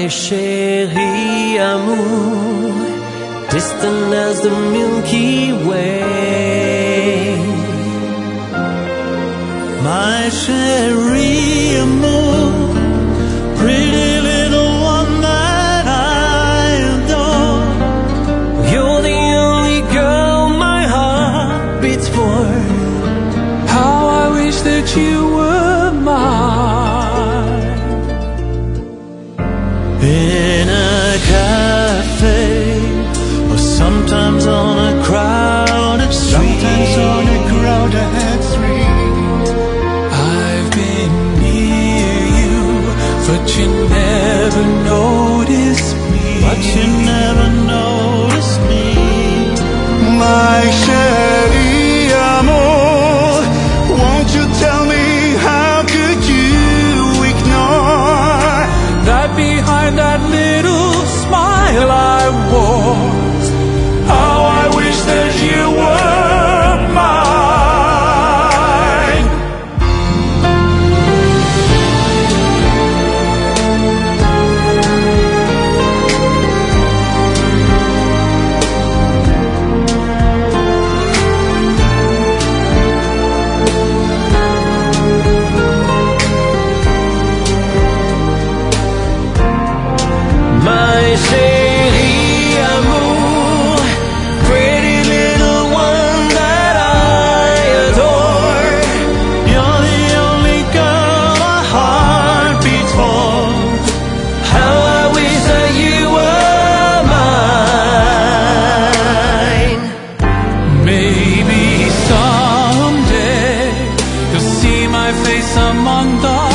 My chérie amour, distant as the Milky Way. My chérie amour, pretty little one that I adore. You're the only girl my heart beats for. How I wish that you were mine. In a cafe, or sometimes on a crowded street. I've been near you, but you never noticed me. But you never noticed me. My chérie amour, won't you tell me how could you ignore that behind that little smile I wore? How I wish that you were mine. My chérie amour, pretty little one that I adore. You're the only girl my heart beats for. How I wish that you were mine. Maybe someday you'll see my face among the